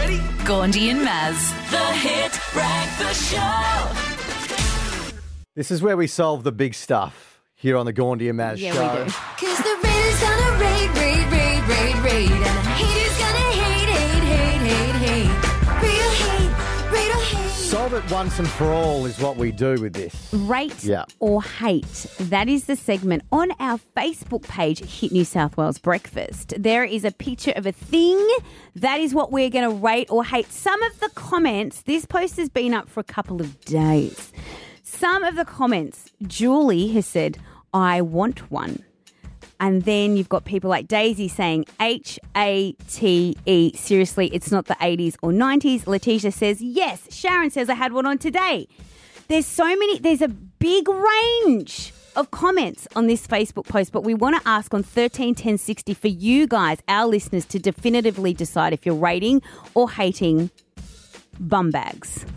ready? Gandhi and Maz, the Hit Breakfast Show. This is where we solve the big stuff here on the Gandhi and Maz Yeah, show. we do. Cause the rain gonna rain, rain, rain, rain, rain. And the haters gonna hate, hate, hate, hate, hate. Real hate, real hate. Solve it once and for all is what we do with this. Rate Yeah. or hate. That is the segment on our Facebook page, Hit New South Wales Breakfast. There is a picture of a thing. That is what we're going to rate or hate. Some of the comments, this post has been up for a couple of days. Some of the comments, Julie has said, I want one. And then you've got people like Daisy saying HATE. Seriously, it's not the 80s or 90s. Letitia says, yes. Sharon says, I had one on today. There's a big range of comments on this Facebook post, but we want to ask on 131060 for you guys, our listeners, to definitively decide if you're rating or hating bum bags.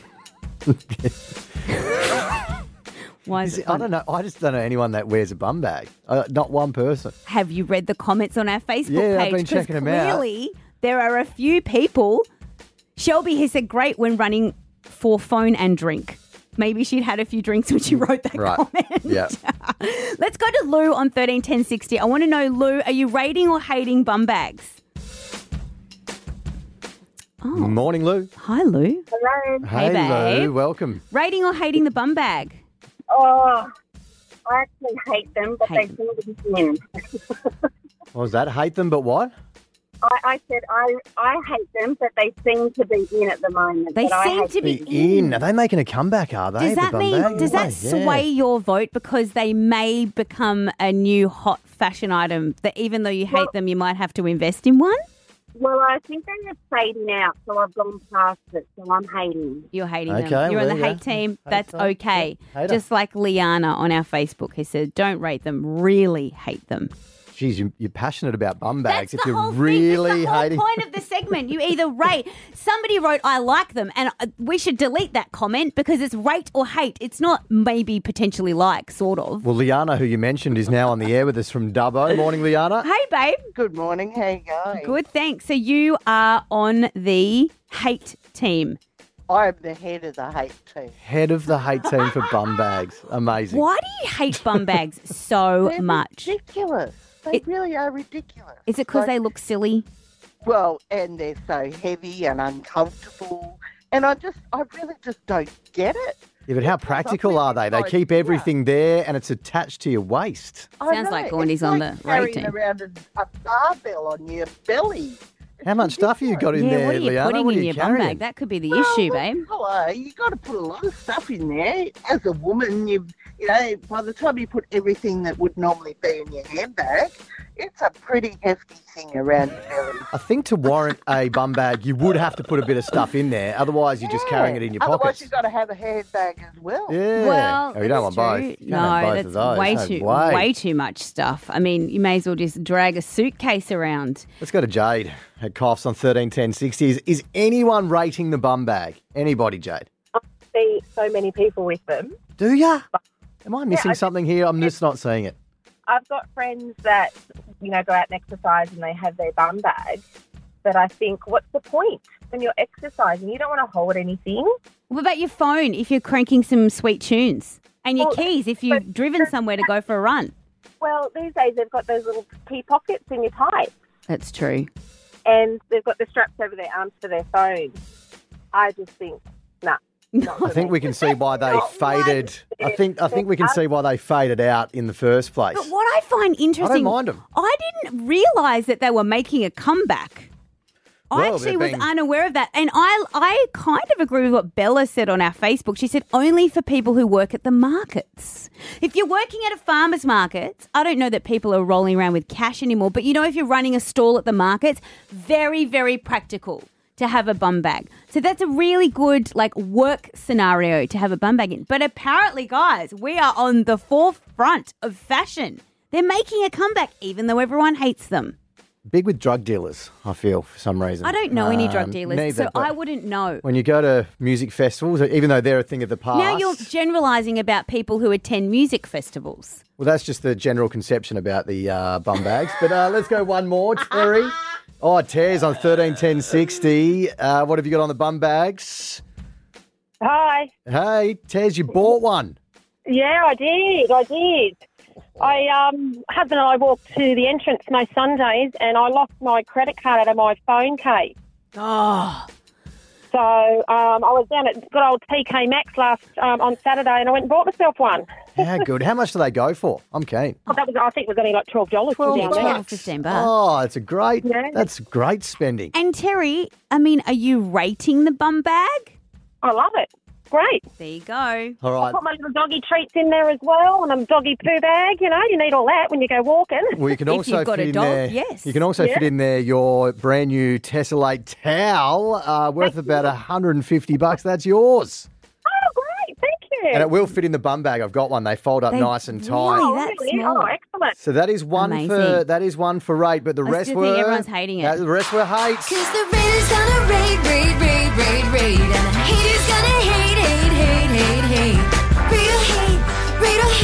Why is it I don't know. I just don't know anyone that wears a bum bag. Not one person. Have you read the comments on our Facebook Yeah, page? I've been checking them out. Clearly, there are a few people. Shelby has said, great when running for phone and drink. Maybe she'd had a few drinks when she wrote that Right. comment. Yeah. Let's go to Lou on 131060. I want to know, Lou, are you rating or hating bum bags? Morning, Lou. Hi, Lou. Hello. Hey, babe. Lou. Welcome. Rating or hating the bum bag? Oh, I actually hate them, but Hate they seem to be in. What was that? Hate them, but what? I said I hate them, but they seem to be in at the moment. They but I seem hate to be Be in. Are they making a comeback, are they? Does the that bum mean, bag? does that Yeah. sway your vote because they may become a new hot fashion item that even though you hate them, you might have to invest in one? Well, I think they are fading out, so I've gone past it, so I'm hating. You're hating Okay, them. You're on well, the yeah. hate team. Hate That's them. okay. Yeah, hater. Just like Liana on our Facebook who said, don't rate them, really hate them. Jeez, you're passionate about bum bags. That's if the you're whole really thing. That's the whole hating. point of the segment. You either rate. Somebody wrote, I like them, and we should delete that comment because it's rate or hate. It's not maybe potentially like, sort of. Well, Liana, who you mentioned, is now on the air with us from Dubbo. Morning, Liana. Hey, babe. Good morning. How you going? Good, thanks. So you are on the hate team. I'm the head of the hate team. Head of the hate team for bum bags. Amazing. Why do you hate bum bags so They're much? ridiculous. They It- really are ridiculous. Is it because Like, they look silly? Well, and they're so heavy and uncomfortable. And I really just don't get it. Yeah, but how practical are they? They keep everything there and it's attached to your waist. I Sounds know, like Gandhi's it's on like the carrying rating. around a barbell on your belly. How much stuff have you got in Yeah, there, what are you Liana? putting What are in you your bum carrying? bag? That could be the Well, issue, look, babe. Hello, you got to put a lot of stuff in there. As a woman, by the time you put everything that would normally be in your handbag, it's a pretty hefty thing around your belly. I think to warrant a bum bag, you would have to put a bit of stuff in there. Otherwise, you're just carrying it in your Otherwise, pockets. you've got to have a handbag as well. Yeah. Well, oh, you don't want that's both. true. You can't have No, both of that's those. way too much stuff. I mean, you may as well just drag a suitcase around. Let's go to Jade. Her coughs on 131060. Is anyone rating the bum bag? Anybody, Jade? See so many people with them. Do ya? Am I missing I something here? I'm just not seeing it. I've got friends that, go out and exercise and they have their bum bag. But I think, what's the point when you're exercising? You don't want to hold anything. What about your phone if you're cranking some sweet tunes? And your Well, keys if you've but- driven somewhere to go for a run? Well, these days they've got those little key pockets in your tights. That's true. And they've got the straps over their arms for their phones. I just think, nah. I think we can see why they faded. I think we can see why they faded out in the first place. But what I find interesting, mind 'em. I didn't realise that they were making a comeback. I Well, actually they're was being- unaware of that. And I kind of agree with what Bella said on our Facebook. She said only for people who work at the markets. If you're working at a farmer's market, I don't know that people are rolling around with cash anymore, but if you're running a stall at the markets, very, very practical to have a bum bag. So that's a really good work scenario to have a bum bag in. But apparently, guys, we are on the forefront of fashion. They're making a comeback even though everyone hates them. Big with drug dealers, I feel, for some reason. I don't know any drug dealers, neither, so but I wouldn't know. when you go to music festivals, even though they're a thing of the past. Now you're generalising about people who attend music festivals. Well, that's just the general conception about the bum bags. But let's go one more. Terry. Oh, Tez on 131060. What have you got on the bum bags? Hi. Hey, Tez, you bought one. Yeah, I did. Husband and I walk to the entrance most Sundays, and I lost my credit card out of my phone case. Oh, So I was down at good old TK Maxx on Saturday, and I went and bought myself one. How good. How much do they go for? I'm keen. I think it was only like $12 from down there. $12, $15. Oh, it's a great, Yeah. that's great spending. And Terry, I mean, are you rating the bum bag? I love it. Great. There you go. All I right. put my little doggy treats in there as well, and a doggy poo bag. You know, you need all that when you go walking. Well, you can If also you've got fit a in dog, there. yes. You can also fit in there your brand new Tessellate towel, worth about $150. That's yours, Oh, great. Thank you. and it will fit in the bum bag. I've got one. They fold up They nice and tight. really- Oh, that's really? small. Oh, excellent. So that is one Amazing. for rate, but the That's rest the were thing, everyone's hating it. The rest were hates. Cause the raiders gonna raid, raid, raid, raid, raid. And the haters gonna hate, hate, hate, hate, hate. Real hate, raid or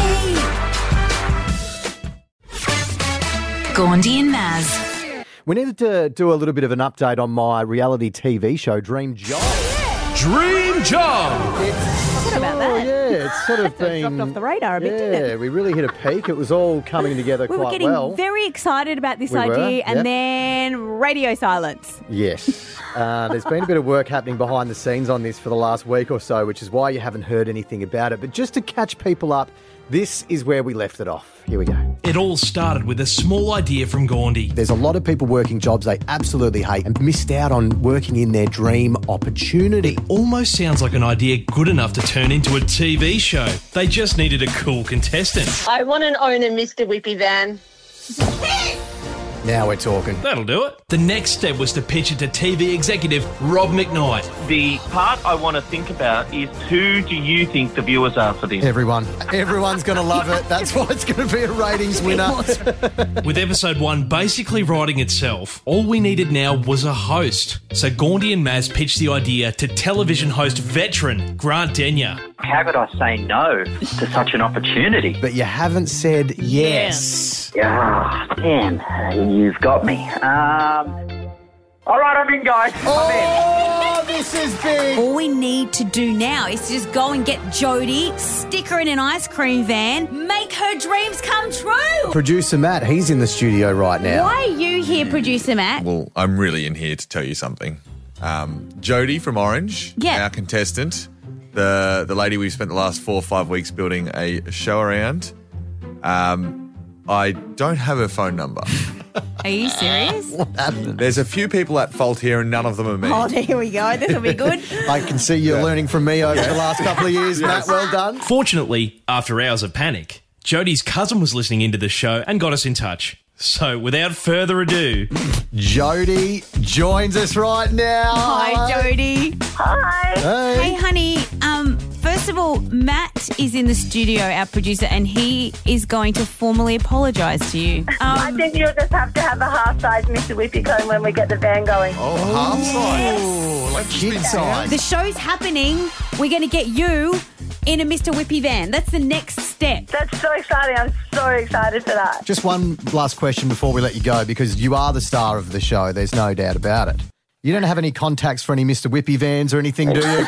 hate. Gandhi and Maz. We needed to do a little bit of an update on my reality TV show, Dream Job. Dream Job! What about that? Yeah, it's sort of been Dropped off the radar a bit, didn't it? Yeah, we really hit a peak. It was all coming together We were quite getting well. very excited about this We were, idea, yep. and then radio silence. Yes. There's been a bit of work happening behind the scenes on this for the last week or so, which is why you haven't heard anything about it. But just to catch people up, this is where we left it off. Here we go. It all started with a small idea from Gandhi. There's a lot of people working jobs they absolutely hate and missed out on working in their dream opportunity. Almost sounds like an idea good enough to turn into a TV show. They just needed a cool contestant. I want to own a Mr. Whippy van. Now we're talking. That'll do it. The next step was to pitch it to TV executive Rob McKnight. The part I want to think about is who do you think the viewers are for this? Everyone. Everyone's going to love it. That's why it's going to be a ratings winner. With episode 1 basically writing itself, all we needed now was a host. So Gandhi and Maz pitched the idea to television host veteran Grant Denyer. How could I say no to such an opportunity? But you haven't said yes. Ah, damn, you've got me. All right, I'm in, guys. Oh, this is big. All we need to do now is to just go and get Jody, stick her in an ice cream van, make her dreams come true. Producer Matt, he's in the studio right now. Why are you here, Producer Matt? Well, I'm really in here to tell you something. Jodie from Orange, Yeah. our contestant, the lady we've spent the last 4 or 5 weeks building a show around. I don't have her phone number. Are you serious? There's a few people at fault here, and none of them are me. Oh, here we go. This will be good. I can see you're learning from me over the last couple of years, Matt. Well done. Fortunately, after hours of panic, Jodie's cousin was listening into the show and got us in touch. So, without further ado, Jodie joins us right now. Hi, Jody. Hi. Hey, Hey. honey. First of all, Matt is in the studio, our producer, and he is going to formally apologise to you. I think you'll just have to have a half-size Mr. Whippy cone when we get the van going. Oh, half size. Like Kid size. The show's happening. We're going to get you in a Mr. Whippy van. That's the next step. That's so exciting. I'm so excited for that. Just one last question before we let you go, because you are the star of the show. There's no doubt about it. You don't have any contacts for any Mr. Whippy vans or anything, do you?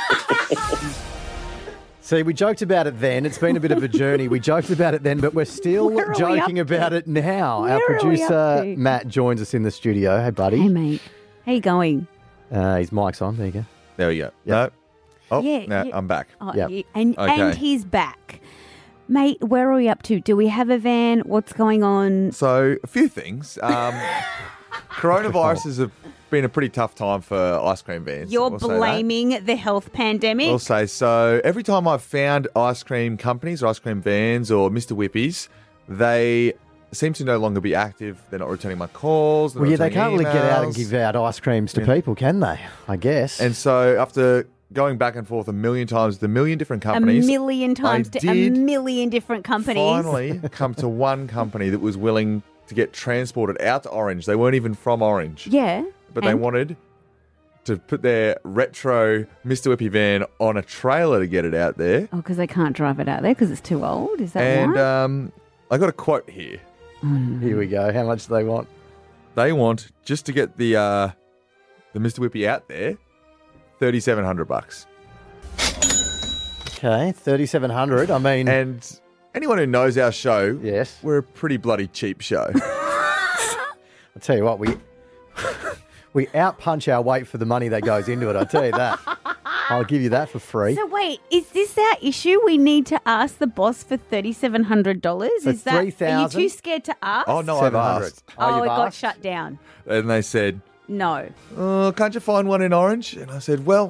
See, we joked about it then. It's been a bit of a journey. We joked about it then, but we're still Where are we joking up to? about it now. Where Our are we up producer, to? Matt, joins us in the studio. Hey, buddy. Hey, mate. How you going? His mic's on. There you go. There we go. Yeah. No. Oh, Yeah, no, yeah. I'm back. Oh, Yep. yeah. And Okay. he's back. Mate, where are we up to? Do we have a van? What's going on? So, a few things. Coronavirus has been a pretty tough time for ice cream vans. You're We'll say that. blaming the health pandemic. We'll say so. Every time I've found ice cream companies or ice cream vans or Mr. Whippies, they seem to no longer be active. They're not returning my calls. Well, yeah, they can't really get out and emails. give out ice creams to people, can they? I guess. And so after going back and forth a million times with a million different a companies, million times I to a did million different companies. finally come to one company that was willing to get transported out to Orange. They weren't even from Orange, Yeah. but they and- wanted to put their retro Mr. Whippy van on a trailer to get it out there. Oh, because they can't drive it out there because it's too old? Is that And why? I got a quote here. Here we go. How much do they want? They want, just to get the Mr. Whippy out there, $3,700. Okay, 3,700. I mean, And anyone who knows our show, yes, we're a pretty bloody cheap show. I'll tell you what, we outpunch our weight for the money that goes into it. I'll tell you that. I'll give you that for free. So wait, is this our issue? We need to ask the boss for $3,700? Is that? Are you $3,000? too scared to ask? Oh, no, I've 700. asked. Oh, you've it got asked? shut down. And they said, No. oh, can't you find one in Orange? And I said, well,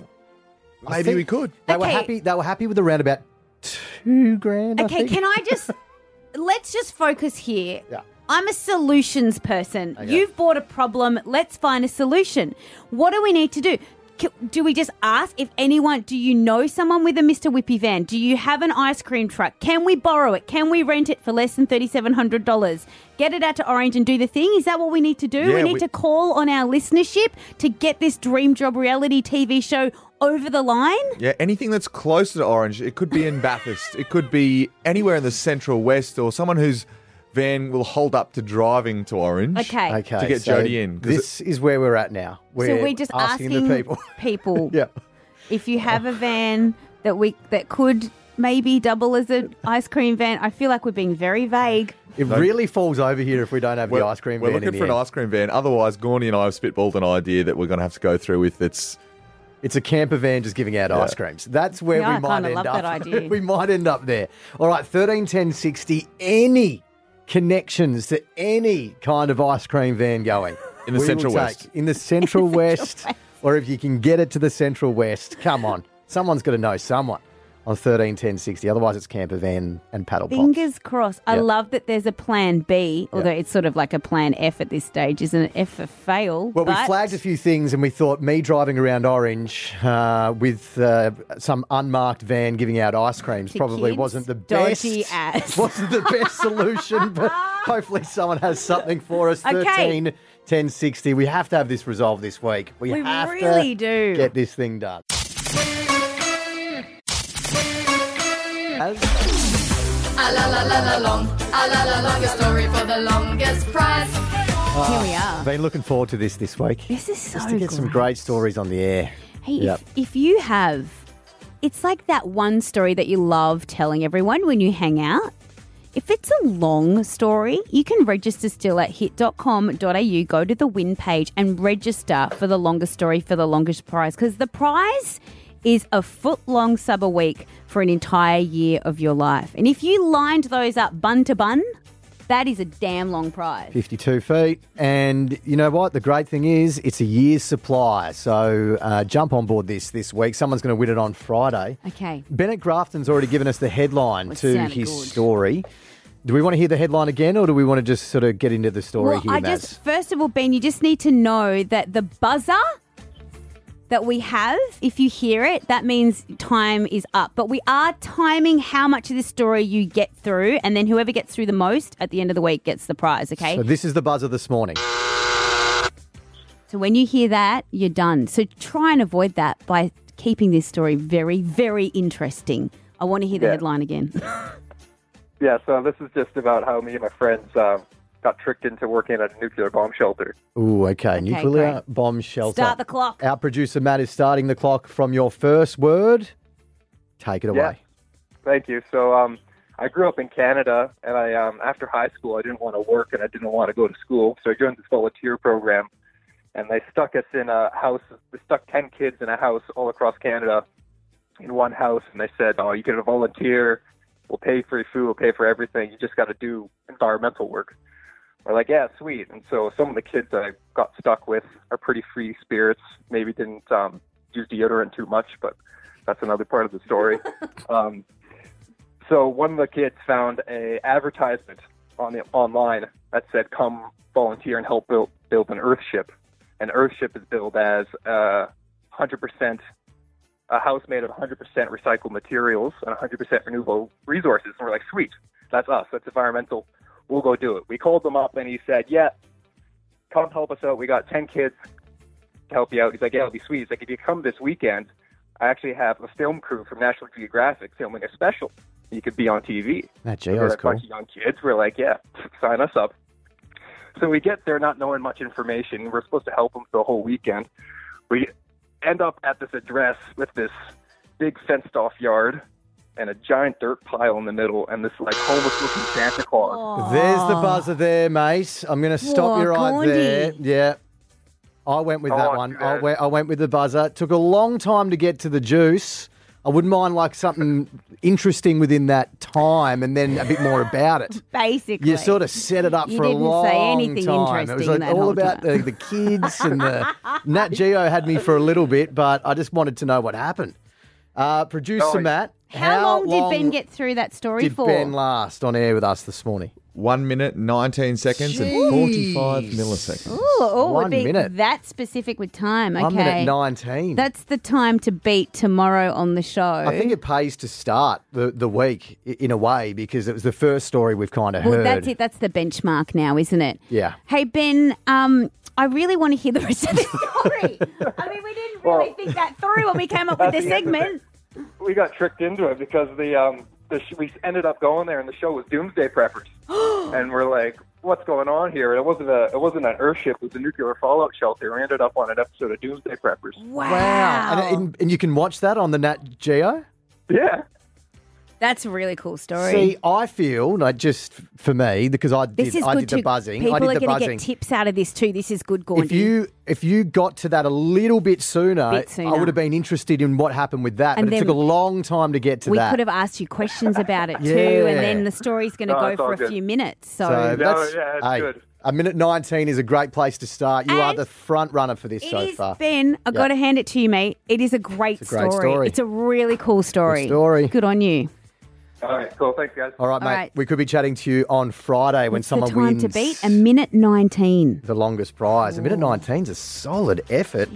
I maybe think we could. They were Okay. happy. They were happy with around about $2,000. I Okay, think. can I just let's just focus here. Yeah. I'm a solutions person. Okay. You've bought a problem. Let's find a solution. What do we need to do? Do we just ask if anyone, do you know someone with a Mr. Whippy van? Do you have an ice cream truck? Can we borrow it? Can we rent it for less than $3,700? Get it out to Orange and do the thing? Is that what we need to do? Yeah, we need to call on our listenership to get this dream job reality TV show over the line? Yeah, anything that's closer to Orange. It could be in Bathurst. It could be anywhere in the Central West, or someone whose van will hold up to driving to Orange. Okay. Okay, To get so Jodie in, 'cause This is where we're at now. We're just asking asking the people. people Yeah. if you have a van that could maybe double as an ice cream van. I feel like we're being very vague. It really falls over here if we don't have the ice cream We're van looking in for the an end. ice cream van. Otherwise, Gorney and I have spitballed an idea that we're going to have to go through with. It's a camper van just giving out ice creams. That's where Yeah, we I might kinda end love up. that idea. We might end up there. All right, 131060. Any connections to any kind of ice cream van going In the we will Central take. West. In the Central West, or if you can get it to the Central West, come on. Someone's got to know someone on 131060. Otherwise, it's camper van and paddle pops. Fingers crossed. I Yep. love that there's a plan B, although Yep. it's sort of like a plan F at this stage, isn't it? F for fail. Well, we but flagged a few things and we thought me driving around Orange with some unmarked van giving out ice creams to probably kids, wasn't the dodgy best. ass. Wasn't the best solution, but hopefully someone has something for us. Okay. 131060. We have to have this resolved this week. We have really to do. get this thing done. A la la la la long, a la la longest story for the longest prize. Here we are. I've been looking forward to this week. This is so Just to get some great. great stories on the air. Hey, Yep. if you have, it's like that one story that you love telling everyone when you hang out. If it's a long story, you can register still at hit.com.au, go to the win page and register for the longest story for the longest prize, because the prize is a foot-long sub a week for an entire year of your life. And if you lined those up bun to bun, that is a damn long prize. 52 feet. And you know what? The great thing is it's a year's supply. So jump on board this week. Someone's going to win it on Friday. Okay. Bennett Grafton's already given us the headline Well, it to sounded his good. story. Do we want to hear the headline again, or do we want to just sort of get into the story Well, here, I Maz? just, first of all, Ben, you just need to know that the buzzer that we have, if you hear it, that means time is up. But we are timing how much of this story you get through, and then whoever gets through the most at the end of the week gets the prize, okay? So this is the buzzer this morning. So when you hear that, you're done. So try and avoid that by keeping this story very, very interesting. I want to hear the headline again. Yeah, so this is just about how me and my friends got tricked into working at a nuclear bomb shelter. Ooh, okay. Nuclear great. bomb shelter. Start the clock. Our producer, Matt, is starting the clock from your first word. Take it away. Yeah. Thank you. So I grew up in Canada, and I after high school, I didn't want to work and I didn't want to go to school, so I joined this volunteer program, and they stuck us in a house. They stuck 10 kids in a house all across Canada in one house, and they said, oh, you can volunteer. We'll pay for your food. We'll pay for everything. You just got to do environmental work. We're like, yeah, sweet. And so some of the kids that I got stuck with are pretty free spirits. Maybe didn't use deodorant too much, but that's another part of the story. So one of the kids found a advertisement online that said, come volunteer and help build an Earthship. An Earthship is billed as 100%, a house made of 100% recycled materials and 100% renewable resources. And we're like, sweet, that's us. That's environmental. We'll go do it. We called them up, and he said, yeah, come help us out. We got 10 kids to help you out. He's like, yeah, it'll be sweet. He's like, if you come this weekend, I actually have a film crew from National Geographic filming a special. You could be on TV. That We're geo's a cool. bunch of young kids. We're like, yeah, sign us up. So we get there not knowing much information. We're supposed to help them for the whole weekend. We end up at this address with this big fenced-off yard and a giant dirt pile in the middle and this, like, homeless-looking Santa Claus. There's the buzzer there, mate. I'm going to stop you right there. Yeah. I went with that one. I went with the buzzer. It took a long time to get to the juice. I wouldn't mind like something interesting within that time and then a bit more about it. Basically. You sort of set it up You for a didn't long say anything time. It was interesting like that all whole about time. the kids and the Nat Geo had me for a little bit, but I just wanted to know what happened. Producer Matt, How long did Ben get through that story did for? Ben last on air with us this morning? 1 minute, 19 seconds and 45 milliseconds. Ooh, we're 1 being minute. that specific with time. Okay. 1 minute 19. That's the time to beat tomorrow on the show. I think it pays to start the week in a way because it was the first story we've kind of Well, heard. that's it. That's the benchmark now, isn't it? Yeah. Hey, Ben, I really want to hear the rest of the story. I mean, we didn't really think that through when we came up with the segment. We got tricked into it because we ended up going there and the show was Doomsday Preppers. And we're like, what's going on here? And it wasn't an Earthship, it was a nuclear fallout shelter. We ended up on an episode of Doomsday Preppers. Wow. And you can watch that on the Nat Geo? Yeah. That's a really cool story. See, I feel, like just for me, because I did the buzzing. People I did are the going to buzzing. get tips out of this too. This is good, Gaundy. If you got to that a little bit sooner, I would have been interested in what happened with that. And but it then took a long time to get to we that. could have asked you questions about it Yeah. too, and then the story's going to go it's all for a good. few minutes. So, that's, it's hey, good. a minute 19 is a great place to start. You are the front runner for this it so is, far. Ben, I've got to hand it to you, mate. It is a great, It's a great story. It's a really cool story. Good story. Good on you. All right, cool. Thanks, guys. All right, mate. All right. We could be chatting to you on Friday when What's someone the time wins to beat? A minute 19. the longest prize. A minute 19 is a solid effort.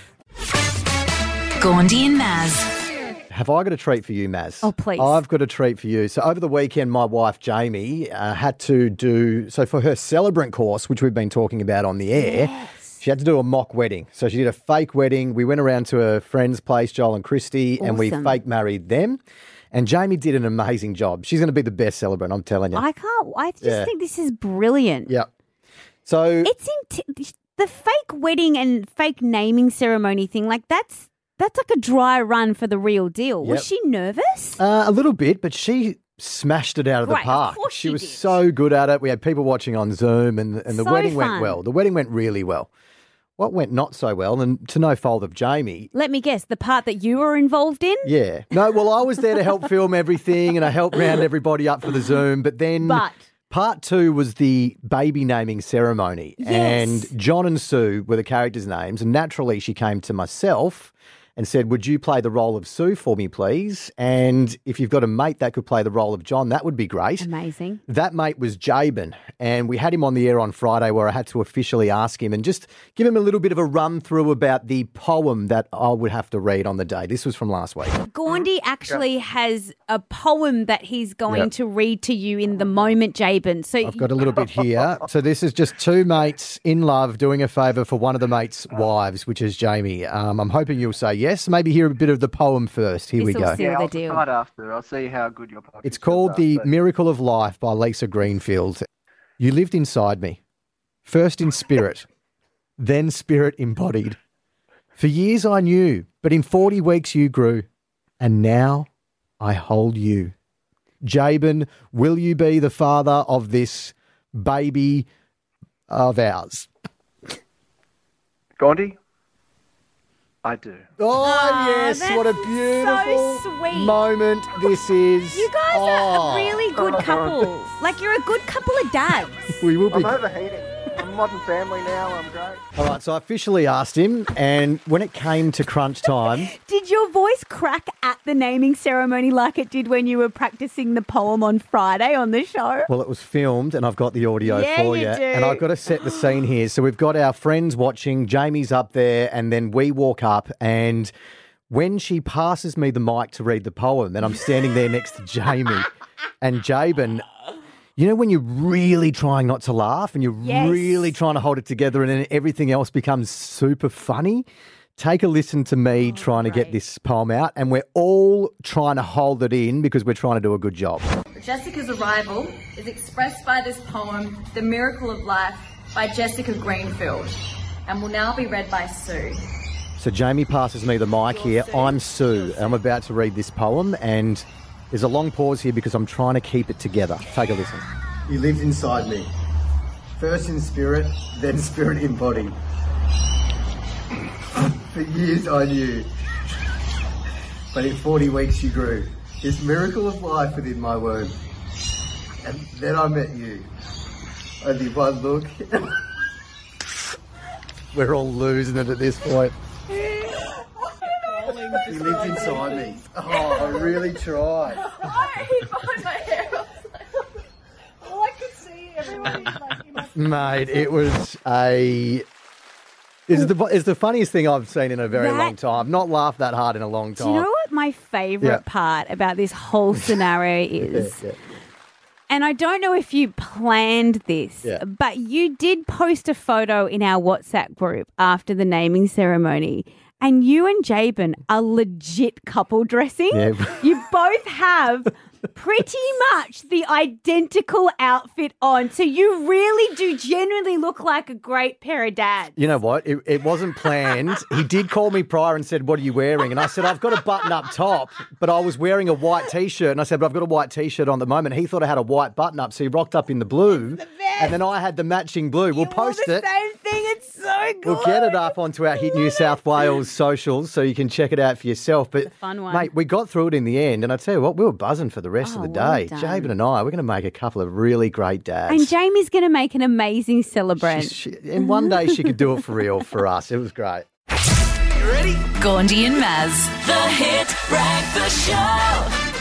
Gaundy and Maz. Have I got a treat for you, Maz? Oh, please. I've got a treat for you. So over the weekend, my wife, Jamie, had to do, so for her celebrant course, which we've been talking about on the air, she had to do a mock wedding. So she did a fake wedding. We went around to a friend's place, Joel and Christy, and we Awesome. fake married them. And Jamie did an amazing job. She's going to be the best celebrant, I'm telling you. I just think this is brilliant. Yeah. So It's the fake wedding and fake naming ceremony thing, like that's like a dry run for the real deal. Yep. Was she nervous? a little bit, but she smashed it out of the Right, of park. course She she was did. so good at it. We had people watching on Zoom, and the So wedding fun. went well. The wedding went really well. What went not so well, and to no fault of Jamie, Let me guess, the part that you were involved in? yeah. No, well, I was there to help film everything and I helped round everybody up for the Zoom. But then part two was the baby naming ceremony. Yes. And John and Sue were the characters' names. And naturally, she came to myself and said, would you play the role of Sue for me, please? And if you've got a mate that could play the role of John, that would be great. Amazing. That mate was Jabin, and we had him on the air on Friday where I had to officially ask him and just give him a little bit of a run through about the poem that I would have to read on the day. This was from last week. Gaundy actually has a poem that he's going Yep. to read to you in the moment, Jabin. So I've got a little bit here. So this is just two mates in love doing a favour for one of the mates' wives, which is Jamie. I'm hoping you'll say yes. Maybe hear a bit of the poem first. Here we go. I'll start after. I'll see how good your podcast It's called is The after. Miracle of Life by Lisa Greenfield. You lived inside me, first in spirit, then spirit embodied. For years I knew, but in 40 weeks you grew, and now I hold you. Jabin, will you be the father of this baby of ours? Gaundy? I do. Oh, yes, that's what a beautiful so sweet. moment this is. You guys Oh. are a really good couple. Like, you're a good couple of dads. We will be. I'm overheating. I'm a modern family now. I'm great. All right, so I officially asked him, and when it came to crunch time, Did your voice crack at the naming ceremony like it did when you were practicing the poem on Friday on the show? well, it was filmed, and I've got the audio Yeah, for you you. do. And I've got to set the scene here. So we've got our friends watching, Jamie's up there, and then we walk up, and when she passes me the mic to read the poem, and I'm standing there next to Jamie, and Jabin, you know when you're really trying not to laugh and you're Yes. really trying to hold it together and then everything else becomes super funny? Take a listen to me trying to get this poem out, and we're all trying to hold it in because we're trying to do a good job. Jessica's arrival is expressed by this poem, The Miracle of Life, by Jessica Greenfield and will now be read by Sue. So Jamie passes me the mic here. I'm Sue. I'm about to read this poem, and there's a long pause here because I'm trying to keep it together. Take a listen. You lived inside me, first in spirit, then spirit embodied. For years I knew, but in 40 weeks you grew. This miracle of life within my womb. And then I met you. Only one look. We're all losing it at this point. You lived inside me. Oh, I really tried. All I could see, everyone is Mate, it was a... It's the funniest thing I've seen in a very long time. I've not laughed that hard in a long time. Do you know what my favourite part about this whole scenario is? And I don't know if you planned this, but you did post a photo in our WhatsApp group after the naming ceremony, and you and Jabin are legit couple dressing. Yeah. You both have pretty much the identical outfit on, so you really do genuinely look like a great pair of dads. You know what? It wasn't planned. He did call me prior and said, "What are you wearing?" And I said, "I've got a button-up top, but I was wearing a white T-shirt." And I said, "But I've got a white T-shirt on at the moment." He thought I had a white button-up, so he rocked up in the blue, and then I had the matching blue. We'll post it. Same thing. It's so good. We'll get it up onto our Hit New South Wales socials so you can check it out for yourself. But, fun one. mate, we got through it in the end, and I tell you what, we were buzzing for the rest of the well day. done. Jabin and I, we're going to make a couple of really great dads. And Jamie's going to make an amazing celebrant. And one day she could do it for real for us. It was great. You ready? Gandhi and Maz, the Hit Breakfast Show.